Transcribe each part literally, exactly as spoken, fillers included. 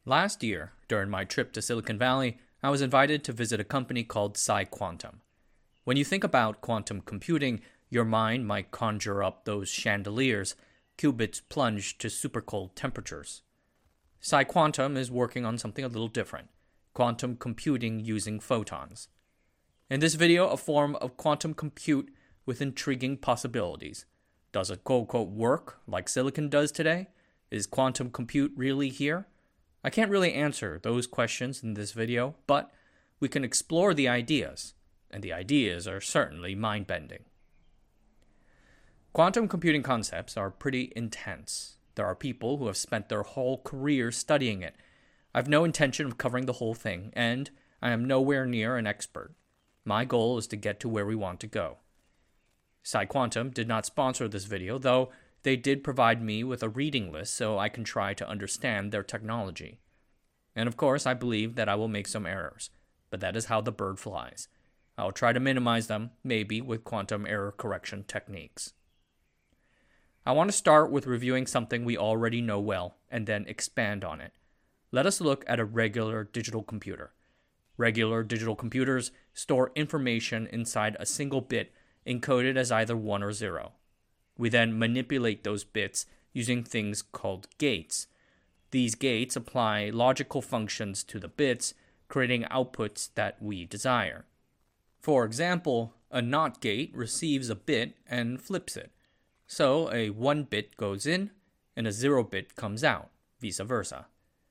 Last year, during my trip to Silicon Valley, I was invited to visit a company called PsiQuantum. When you think about quantum computing, your mind might conjure up those chandeliers, qubits plunged to super cold temperatures. PsiQuantum is working on something a little different, quantum computing using photons. In this video, a form of quantum compute with intriguing possibilities. Does it quote-unquote work like silicon does today? Is quantum compute really here? I can't really answer those questions in this video, but we can explore the ideas, and the ideas are certainly mind-bending. Quantum computing concepts are pretty intense. There are people who have spent their whole career studying it. I have no intention of covering the whole thing, and I am nowhere near an expert. My goal is to get to where we want to go. PsiQuantum did not sponsor this video, though they did provide me with a reading list so I can try to understand their technology. And of course, I believe that I will make some errors, but that is how the bird flies. I will try to minimize them, maybe with quantum error correction techniques. I want to start with reviewing something we already know well, and then expand on it. Let us look at a regular digital computer. Regular digital computers store information inside a single bit encoded as either one or zero. We then manipulate those bits using things called gates. These gates apply logical functions to the bits, creating outputs that we desire. For example, a NOT gate receives a bit and flips it. So a one bit goes in and a zero bit comes out, vice versa.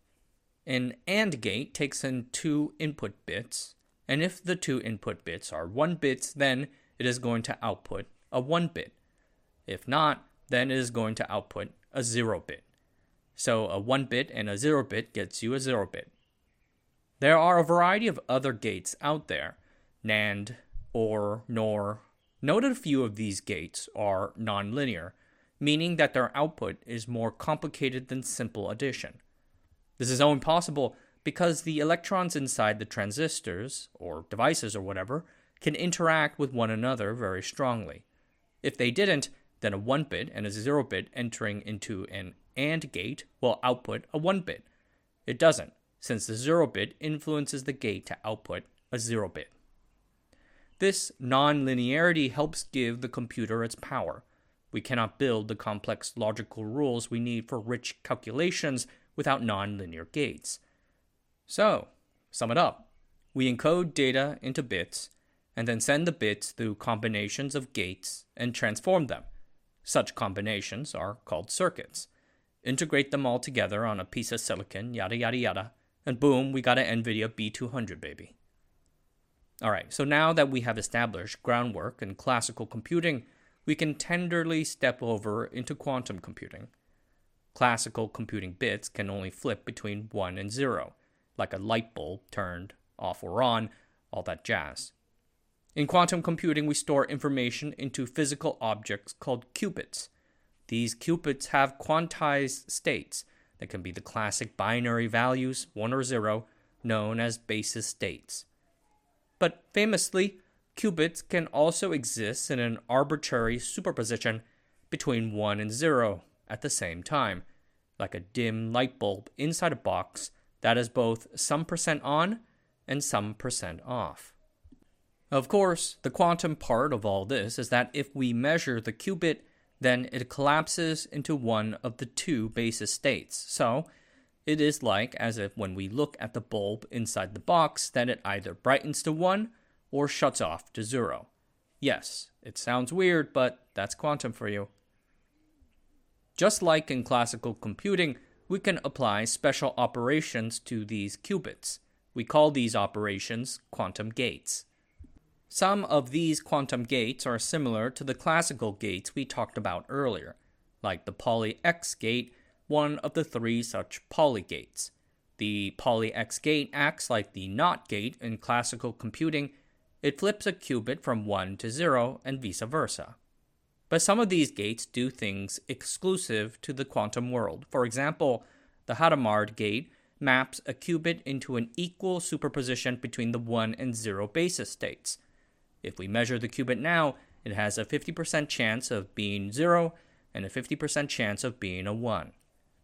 An AND gate takes in two input bits, and if the two input bits are one bits, then it is going to output a one bit. If not, then it is going to output a zero bit. So a one bit and a zero bit gets you a zero bit. There are a variety of other gates out there, NAND, OR, NOR. Note that a few of these gates are nonlinear, meaning that their output is more complicated than simple addition. This is only possible because the electrons inside the transistors, or devices or whatever, can interact with one another very strongly. If they didn't, then a one bit and a zero bit entering into an AND gate will output a one bit. It doesn't, since the zero bit influences the gate to output a zero bit. This non-linearity helps give the computer its power. We cannot build the complex logical rules we need for rich calculations without non-linear gates. So, sum it up. We encode data into bits, and then send the bits through combinations of gates and transform them. Such combinations are called circuits. Integrate them all together on a piece of silicon, yada yada yada, and boom, we got an NVIDIA B two hundred, baby. Alright, so now that we have established groundwork in classical computing, we can tenderly step over into quantum computing. Classical computing bits can only flip between one and zero, like a light bulb turned off or on, all that jazz. In quantum computing, we store information into physical objects called qubits. These qubits have quantized states that can be the classic binary values, one or zero, known as basis states. But famously, qubits can also exist in an arbitrary superposition between one and zero at the same time, like a dim light bulb inside a box that is both some percent on and some percent off. Of course, the quantum part of all this is that if we measure the qubit, then it collapses into one of the two basis states. So, it is like as if when we look at the bulb inside the box, then it either brightens to one or shuts off to zero. Yes, it sounds weird, but that's quantum for you. Just like in classical computing, we can apply special operations to these qubits. We call these operations quantum gates. Some of these quantum gates are similar to the classical gates we talked about earlier, like the Pauli X gate, one of the three such Pauli gates. The Pauli X gate acts like the NOT gate in classical computing. It flips a qubit from one to zero and vice versa. But some of these gates do things exclusive to the quantum world. For example, the Hadamard gate maps a qubit into an equal superposition between the one and zero basis states. If we measure the qubit now, it has a fifty percent chance of being zero and a fifty percent chance of being a one.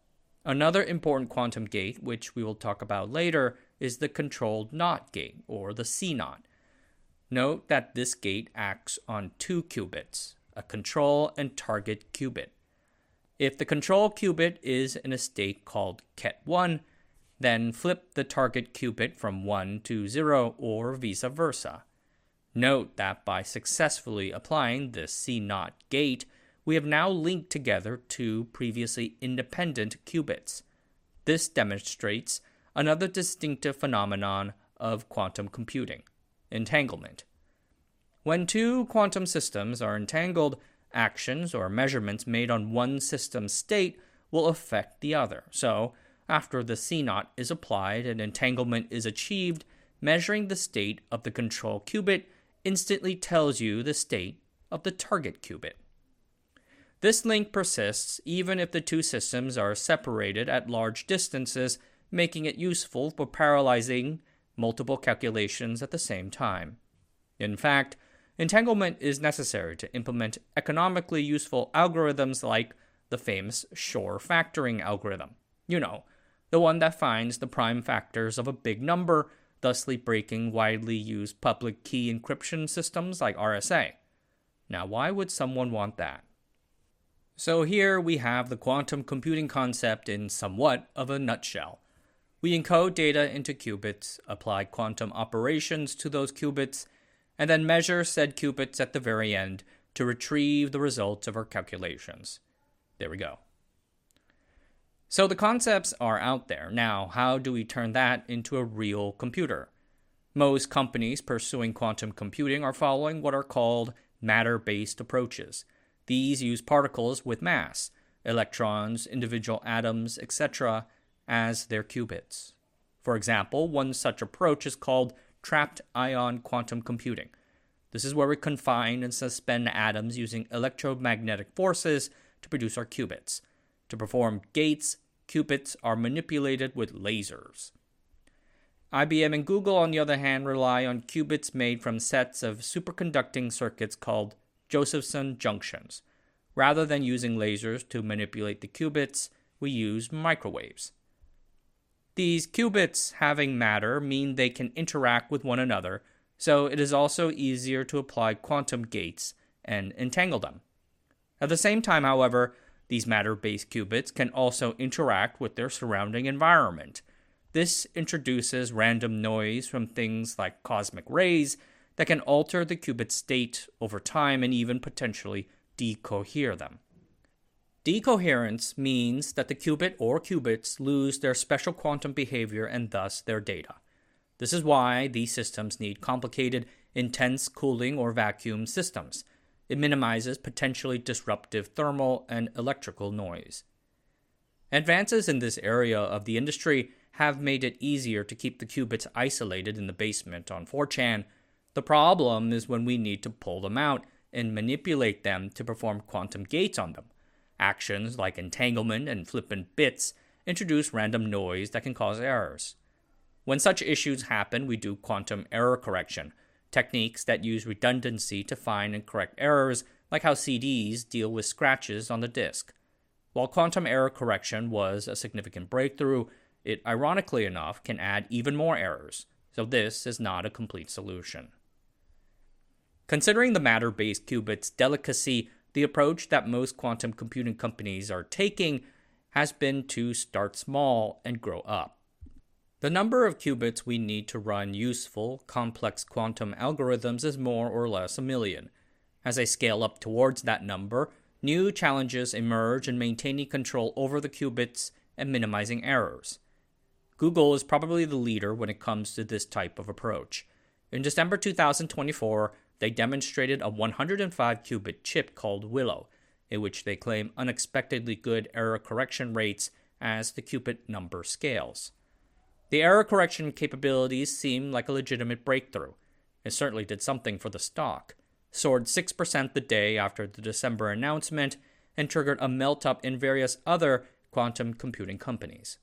Another important quantum gate, which we will talk about later, is the controlled NOT gate, or the C NOT. Note that this gate acts on two qubits, a control and target qubit. If the control qubit is in a state called ket one, then flip the target qubit from one to zero or vice versa. Note that by successfully applying this C NOT gate, we have now linked together two previously independent qubits. This demonstrates another distinctive phenomenon of quantum computing: entanglement. When two quantum systems are entangled, actions or measurements made on one system's state will affect the other. So, after the C NOT is applied and entanglement is achieved, measuring the state of the control qubit instantly tells you the state of the target qubit. This link persists even if the two systems are separated at large distances, making it useful for parallelizing multiple calculations at the same time. In fact, entanglement is necessary to implement economically useful algorithms like the famous Shor factoring algorithm. You know, the one that finds the prime factors of a big number, thusly breaking widely used public key encryption systems like R S A. Now, why would someone want that? So here we have the quantum computing concept in somewhat of a nutshell. We encode data into qubits, apply quantum operations to those qubits, and then measure said qubits at the very end to retrieve the results of our calculations. There we go. So the concepts are out there. Now, how do we turn that into a real computer? Most companies pursuing quantum computing are following what are called matter-based approaches. These use particles with mass, electrons, individual atoms, et cetera, as their qubits. For example, one such approach is called trapped ion quantum computing. This is where we confine and suspend atoms using electromagnetic forces to produce our qubits. To perform gates, qubits are manipulated with lasers. I B M and Google, on the other hand, rely on qubits made from sets of superconducting circuits called Josephson junctions. Rather than using lasers to manipulate the qubits, we use microwaves. These qubits having matter mean they can interact with one another, so it is also easier to apply quantum gates and entangle them. At the same time, however, these matter-based qubits can also interact with their surrounding environment. This introduces random noise from things like cosmic rays that can alter the qubit state over time and even potentially decohere them. Decoherence means that the qubit or qubits lose their special quantum behavior and thus their data. This is why these systems need complicated, intense cooling or vacuum systems. It minimizes potentially disruptive thermal and electrical noise. Advances in this area of the industry have made it easier to keep the qubits isolated in the basement on four chan. The problem is when we need to pull them out and manipulate them to perform quantum gates on them. Actions like entanglement and flippant bits introduce random noise that can cause errors. When such issues happen, we do quantum error correction, techniques that use redundancy to find and correct errors, like how C Ds deal with scratches on the disk. While quantum error correction was a significant breakthrough, it ironically enough can add even more errors, so this is not a complete solution. Considering the matter-based qubits' delicacy, the approach that most quantum computing companies are taking has been to start small and grow up. The number of qubits we need to run useful, complex quantum algorithms is more or less a million. As they scale up towards that number, new challenges emerge in maintaining control over the qubits and minimizing errors. Google is probably the leader when it comes to this type of approach. In December two thousand twenty-four, they demonstrated a one hundred five qubit chip called Willow, in which they claim unexpectedly good error correction rates as the qubit number scales. The error correction capabilities seem like a legitimate breakthrough. It certainly did something for the stock. Soared six percent the day after the December announcement and triggered a melt-up in various other quantum computing companies.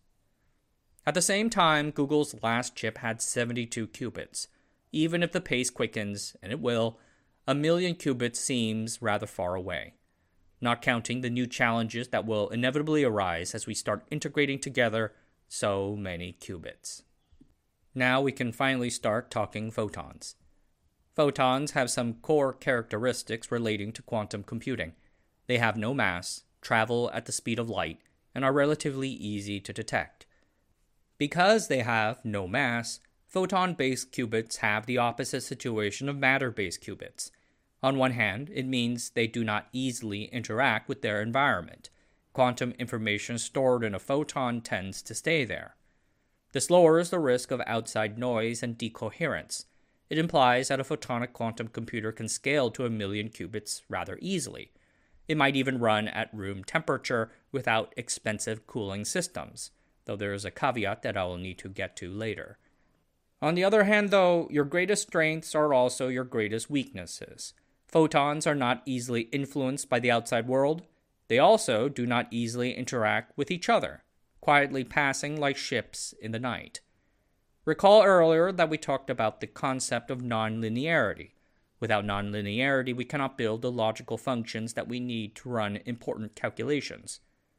At the same time, Google's last chip had seventy-two qubits. Even if the pace quickens, and it will, a million qubits seems rather far away. not counting the new challenges that will inevitably arise as we start integrating together so many qubits. Now we can finally start talking photons. Photons have some core characteristics relating to quantum computing. They have no mass, travel at the speed of light, and are relatively easy to detect. Because they have no mass, photon-based qubits have the opposite situation of matter-based qubits. On one hand, it means they do not easily interact with their environment. Quantum information stored in a photon tends to stay there. This lowers the risk of outside noise and decoherence. It implies that a photonic quantum computer can scale to a million qubits rather easily. It might even run at room temperature without expensive cooling systems, though there is a caveat that I will need to get to later. On the other hand, though, your greatest strengths are also your greatest weaknesses. Photons are not easily influenced by the outside world. They also do not easily interact with each other, quietly passing like ships in the night. Recall earlier that we talked about the concept of nonlinearity. Without nonlinearity, we cannot build the logical functions that we need to run important calculations.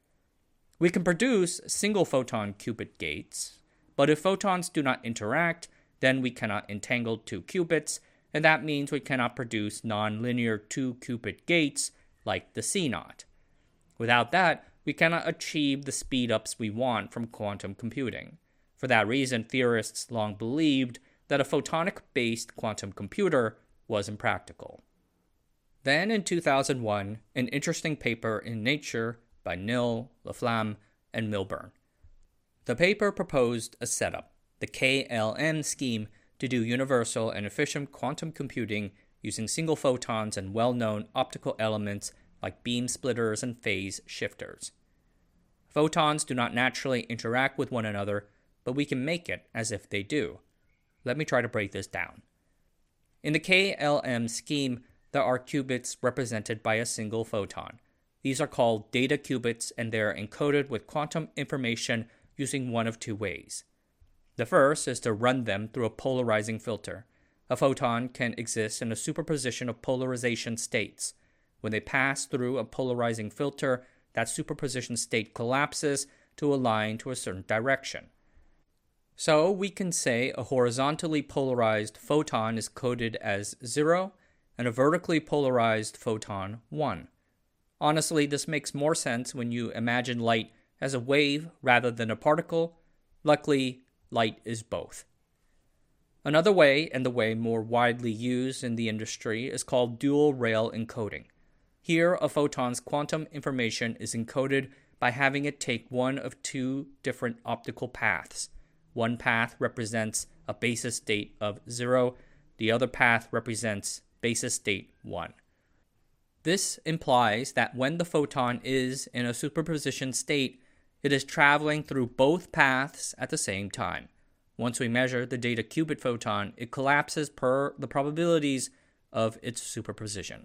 We can produce single-photon qubit gates, but if photons do not interact, then we cannot entangle two qubits, and that means we cannot produce nonlinear two-qubit gates like the C naught. Without that, we cannot achieve the speed-ups we want from quantum computing. For that reason, theorists long believed that a photonic-based quantum computer was impractical. Then, in two thousand one, an interesting paper in Nature by Nil, Laflamme, and Milburn. The paper proposed a setup, the K L M scheme, to do universal and efficient quantum computing using single photons and well-known optical elements like beam splitters and phase shifters. Photons do not naturally interact with one another, but we can make it as if they do. Let me try to break this down. In the K L M scheme, there are qubits represented by a single photon. These are called data qubits, and they are encoded with quantum information using one of two ways. The first is to run them through a polarizing filter. A photon can exist in a superposition of polarization states. When they pass through a polarizing filter, that superposition state collapses to align to a certain direction. So we can say a horizontally polarized photon is coded as zero and a vertically polarized photon one. Honestly, this makes more sense when you imagine light as a wave rather than a particle. Luckily, light is both. Another way, and the way more widely used in the industry, is called dual rail encoding. Here, a photon's quantum information is encoded by having it take one of two different optical paths. One path represents a basis state of zero, the other path represents basis state one. This implies that when the photon is in a superposition state, it is traveling through both paths at the same time. Once we measure the data qubit photon, it collapses per the probabilities of its superposition.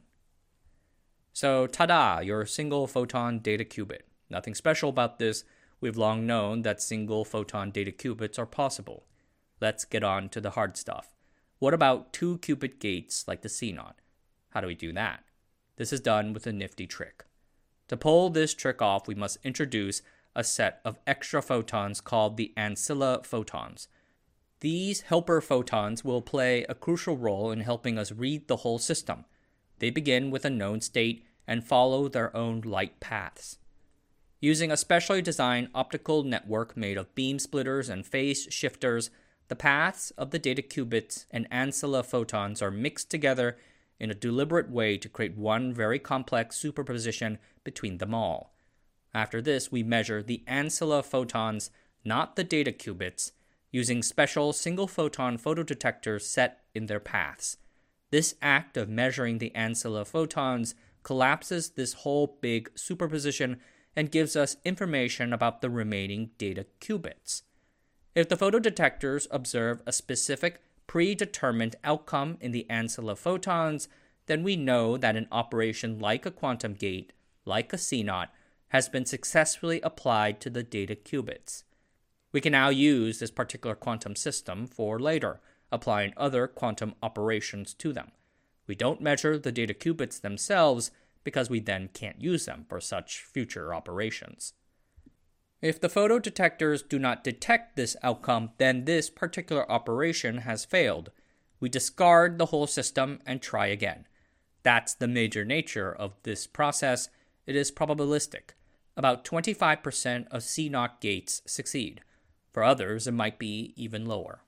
So, ta-da, your single photon data qubit. Nothing special about this. We've long known that single photon data qubits are possible. Let's get on to the hard stuff. What about two qubit gates like the C naught? How do we do that? This is done with a nifty trick. To pull this trick off, we must introduce a set of extra photons called the ancilla photons. These helper photons will play a crucial role in helping us read the whole system. They begin with a known state and follow their own light paths. Using a specially designed optical network made of beam splitters and phase shifters, the paths of the data qubits and ancilla photons are mixed together in a deliberate way to create one very complex superposition between them all. After this, we measure the ancilla photons, not the data qubits, using special single-photon photodetectors set in their paths. This act of measuring the ancilla photons collapses this whole big superposition and gives us information about the remaining data qubits. If the photodetectors observe a specific predetermined outcome in the ancilla photons, then we know that an operation like a quantum gate, like a C naught, has been successfully applied to the data qubits. We can now use this particular quantum system for later, applying other quantum operations to them. We don't measure the data qubits themselves because we then can't use them for such future operations. If the photodetectors do not detect this outcome, then this particular operation has failed. We discard the whole system and try again. That's the major nature of this process. It is probabilistic. About twenty-five percent of C zero gates succeed. For others, it might be even lower.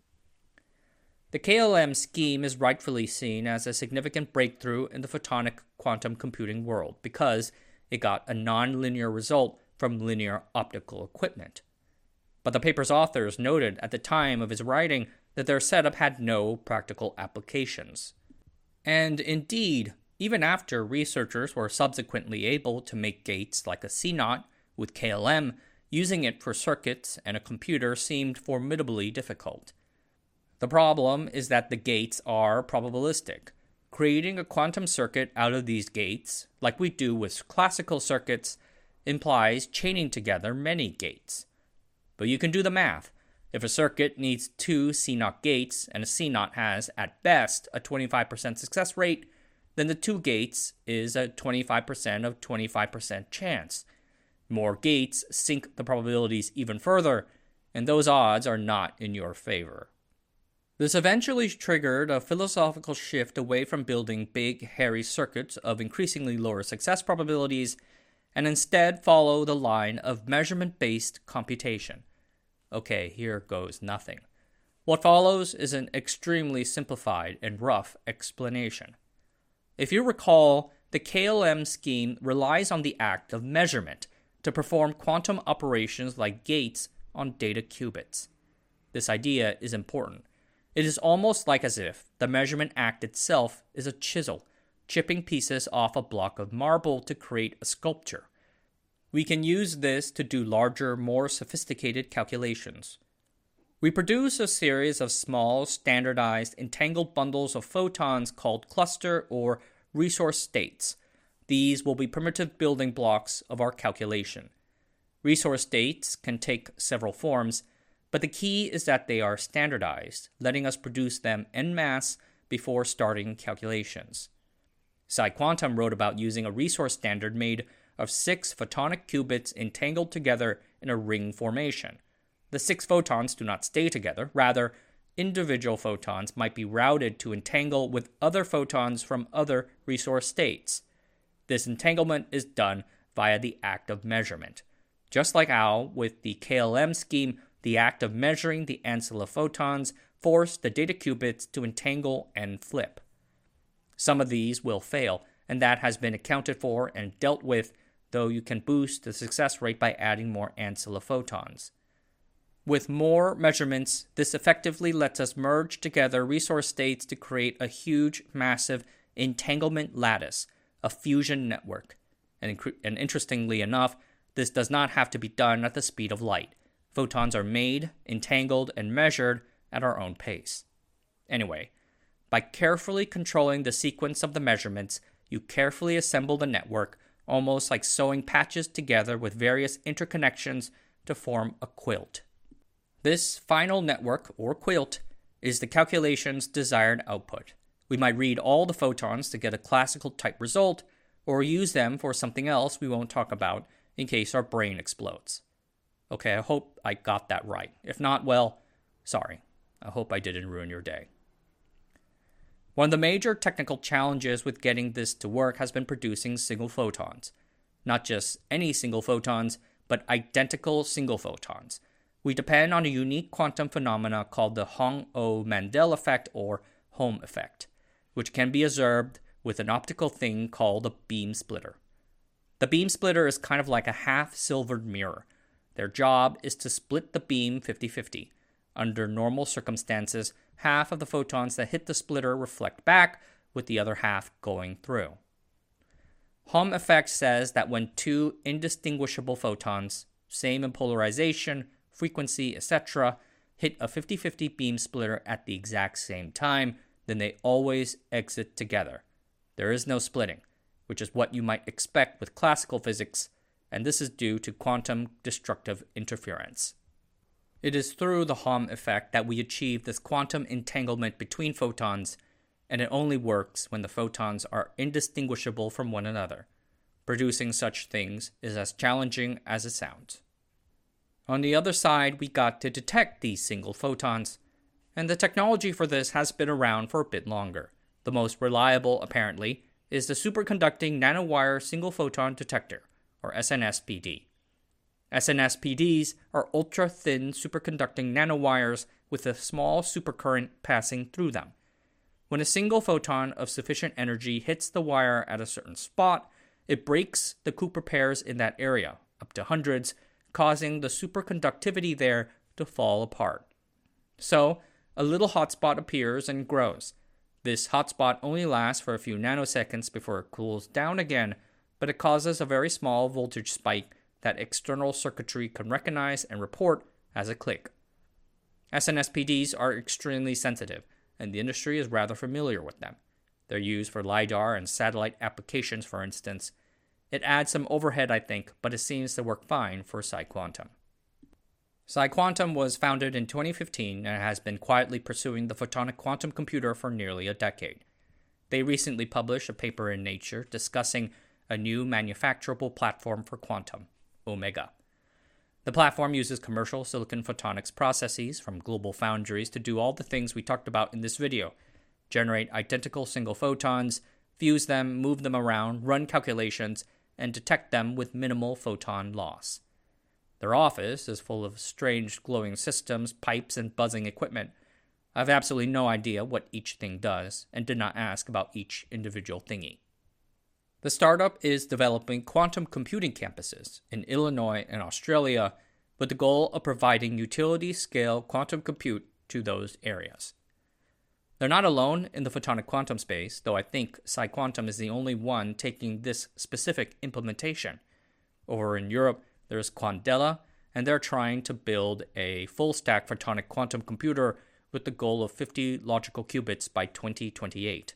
The K L M scheme is rightfully seen as a significant breakthrough in the photonic quantum computing world because it got a nonlinear result from linear optical equipment. But the paper's authors noted at the time of his writing that their setup had no practical applications. And indeed, even after researchers were subsequently able to make gates like a C zero with K L M, using it for circuits and a computer seemed formidably difficult. The problem is that the gates are probabilistic. Creating a quantum circuit out of these gates, like we do with classical circuits, implies chaining together many gates. But you can do the math. If a circuit needs two C zero gates and a C zero has, at best, a twenty-five percent success rate, then the two gates is a twenty-five percent of twenty-five percent chance. More gates sink the probabilities even further, and those odds are not in your favor. This eventually triggered a philosophical shift away from building big, hairy circuits of increasingly lower success probabilities and instead follow the line of measurement-based computation. Okay, here goes nothing. What follows is an extremely simplified and rough explanation. If you recall, the K L M scheme relies on the act of measurement to perform quantum operations like gates on data qubits. This idea is important. It is almost like as if the measurement act itself is a chisel, chipping pieces off a block of marble to create a sculpture. We can use this to do larger, more sophisticated calculations. We produce a series of small, standardized, entangled bundles of photons called cluster or resource states. These will be primitive building blocks of our calculation. Resource states can take several forms, but the key is that they are standardized, letting us produce them en masse before starting calculations. PsiQuantum wrote about using a resource standard made of six photonic qubits entangled together in a ring formation. The six photons do not stay together. Rather, individual photons might be routed to entangle with other photons from other resource states. This entanglement is done via the act of measurement. Just like how, with the K L M scheme, the act of measuring the ancilla photons forced the data qubits to entangle and flip. Some of these will fail, and that has been accounted for and dealt with, though you can boost the success rate by adding more ancilla photons. With more measurements, this effectively lets us merge together resource states to create a huge, massive entanglement lattice, a fusion network. And, inc- and interestingly enough, this does not have to be done at the speed of light. Photons are made, entangled, and measured at our own pace. Anyway, by carefully controlling the sequence of the measurements, you carefully assemble the network, almost like sewing patches together with various interconnections to form a quilt. This final network, or quilt, is the calculation's desired output. We might read all the photons to get a classical type result, or use them for something else we won't talk about in case our brain explodes. Okay, I hope I got that right. If not, well, sorry. I hope I didn't ruin your day. One of the major technical challenges with getting this to work has been producing single photons. Not just any single photons, but identical single photons. We depend on a unique quantum phenomena called the Hong-O-Mandel effect, or Hom effect, which can be observed with an optical thing called a beam splitter. The beam splitter is kind of like a half-silvered mirror. Their job is to split the beam fifty-fifty. Under normal circumstances, half of the photons that hit the splitter reflect back, with the other half going through. Hom effect says that when two indistinguishable photons, same in polarization, frequency, et cetera, hit a fifty-fifty beam splitter at the exact same time, then they always exit together. There is no splitting, which is what you might expect with classical physics, and this is due to quantum destructive interference. It is through the Hom effect that we achieve this quantum entanglement between photons, and it only works when the photons are indistinguishable from one another. Producing such things is as challenging as it sounds. On the other side, we got to detect these single photons, and the technology for this has been around for a bit longer. The most reliable, apparently, is the Superconducting Nanowire Single Photon Detector, or S N S P D. S N S P Ds are ultra-thin superconducting nanowires with a small supercurrent passing through them. When a single photon of sufficient energy hits the wire at a certain spot, it breaks the Cooper pairs in that area, up to hundreds, causing the superconductivity there to fall apart. So, a little hotspot appears and grows. This hotspot only lasts for a few nanoseconds before it cools down again, but it causes a very small voltage spike that external circuitry can recognize and report as a click. S N S P Ds are extremely sensitive, and the industry is rather familiar with them. They're used for LiDAR and satellite applications, for instance. It adds some overhead, I think, but it seems to work fine for PsiQuantum. PsiQuantum was founded in twenty fifteen and has been quietly pursuing the photonic quantum computer for nearly a decade. They recently published a paper in Nature discussing a new manufacturable platform for quantum, Omega. The platform uses commercial silicon photonics processes from global foundries to do all the things we talked about in this video: generate identical single photons, fuse them, move them around, run calculations, and detect them with minimal photon loss. Their office is full of strange glowing systems, pipes, and buzzing equipment. I have absolutely no idea what each thing does, and did not ask about each individual thingy. The startup is developing quantum computing campuses in Illinois and Australia with the goal of providing utility-scale quantum compute to those areas. They're not alone in the photonic quantum space, though I think PsiQuantum is the only one taking this specific implementation. Over in Europe, there's Quandela, and they're trying to build a full-stack photonic quantum computer with the goal of fifty logical qubits by twenty twenty-eight.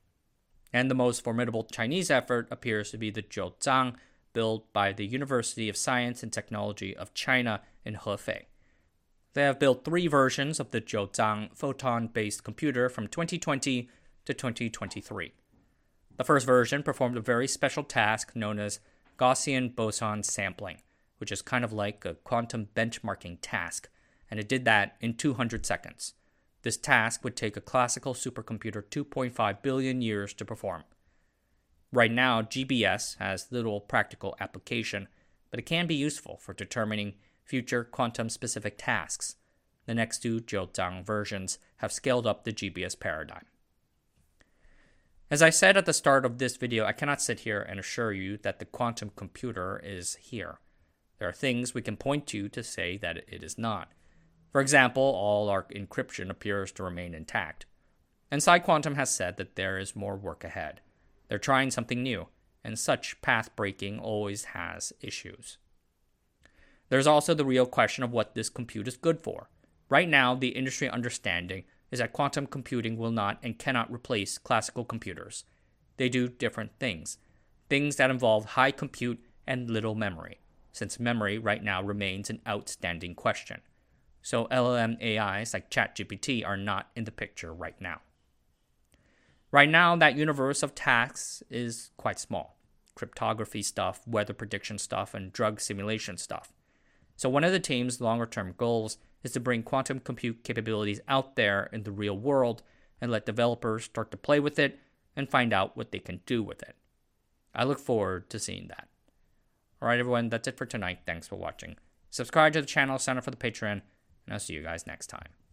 And the most formidable Chinese effort appears to be the Jiuzhang, built by the University of Science and Technology of China in Hefei. They have built three versions of the Jiuzhang photon-based computer from twenty twenty to twenty twenty-three. The first version performed a very special task known as Gaussian boson sampling, which is kind of like a quantum benchmarking task, and it did that in two hundred seconds. This task would take a classical supercomputer two point five billion years to perform. Right now, G B S has little practical application, but it can be useful for determining future quantum-specific tasks. The next two Jiuzhang versions have scaled up the G B S paradigm. As I said at the start of this video, I cannot sit here and assure you that the quantum computer is here. There are things we can point to to say that it is not. For example, all our encryption appears to remain intact. And PsiQuantum has said that there is more work ahead. They're trying something new, and such path breaking always has issues. There's also the real question of what this compute is good for. Right now, the industry understanding is that quantum computing will not and cannot replace classical computers. They do different things, things that involve high compute and little memory, since memory right now remains an outstanding question. So L L M A Is like ChatGPT are not in the picture right now. Right now, that universe of tasks is quite small. Cryptography stuff, weather prediction stuff, and drug simulation stuff. So one of the team's longer-term goals is to bring quantum compute capabilities out there in the real world and let developers start to play with it and find out what they can do with it. I look forward to seeing that. Alright everyone, that's it for tonight. Thanks for watching. Subscribe to the channel, sign up for the Patreon, and I'll see you guys next time.